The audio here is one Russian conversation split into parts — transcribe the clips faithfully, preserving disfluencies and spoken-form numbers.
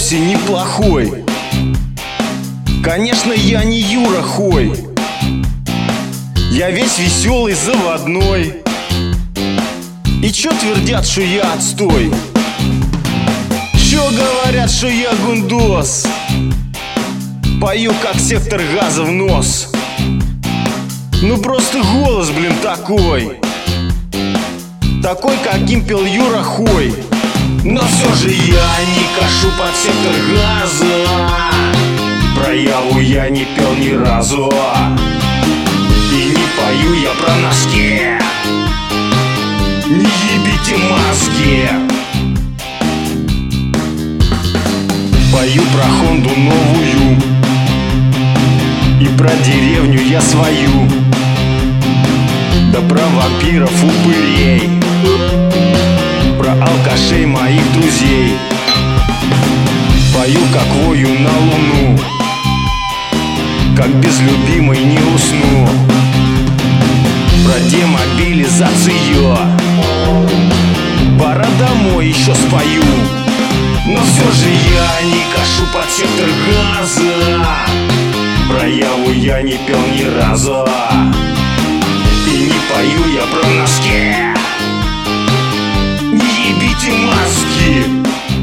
вовсе неплохой. Конечно, я не Юра Хой. Я весь веселый, заводной. И чё твердят, что я отстой? Чё говорят, что я гундос? Пою, как сектор газа в нос. Ну просто голос, блин, такой. Такой, каким пел Юра Хой. Но все же я не кашу под сектор газа. Про Яву я не пел ни разу. И не пою я про носки. Не ебите маски. Пою про Хонду новую и про деревню я свою. Да про вампиров, упырей, про алкашей моих друзей. Пою, как вою на луну, как без любимой не усну. Про демобилизацию пора домой еще спою. Но все же я не кашу под сектор газа. Про Яву я не пел ни разу. И не пою я про носки. Не ебите маски.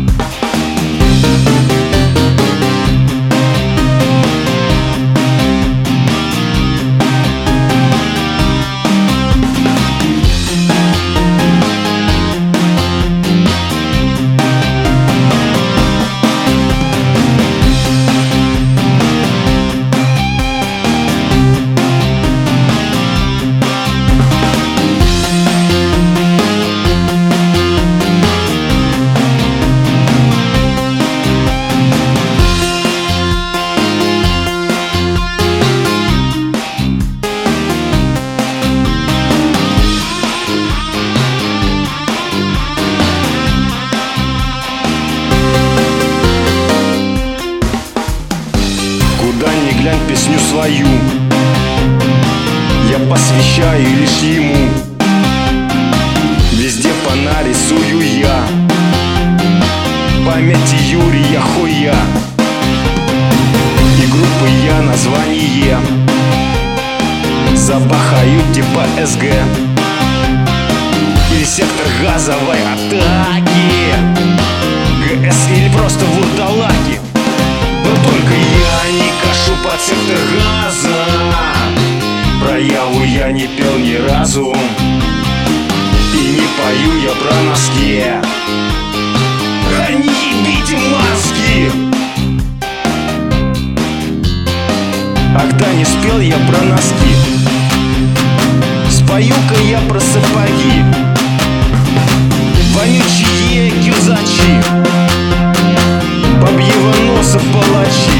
Глянь песню свою, я посвящаю лишь ему. Везде понарисую я памяти Юрия Хоя и группы я название забахаю типа эс гэ или сектор газовой атаки, гэ эс или просто вурдалаки. Но только я не кашу под сектор газа. Про Яву я не пел ни разу. И не пою я про носки. А не ебите маски. Ах да, не спел я про носки. Спою-ка я про сапоги. Вонючие кирзачи, бабьего носа палачи.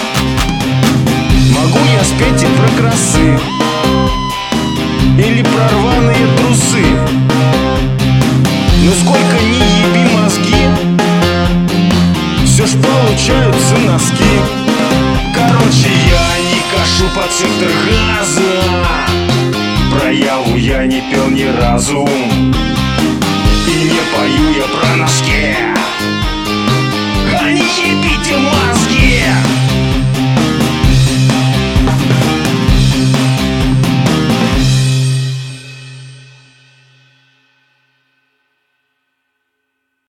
Могу я спеть и про красы или про рваные трусы. Но сколько ни еби мозги, все ж получаются носки. Короче, я не кашу под сектор газа. Про Яву я не пел ни разу.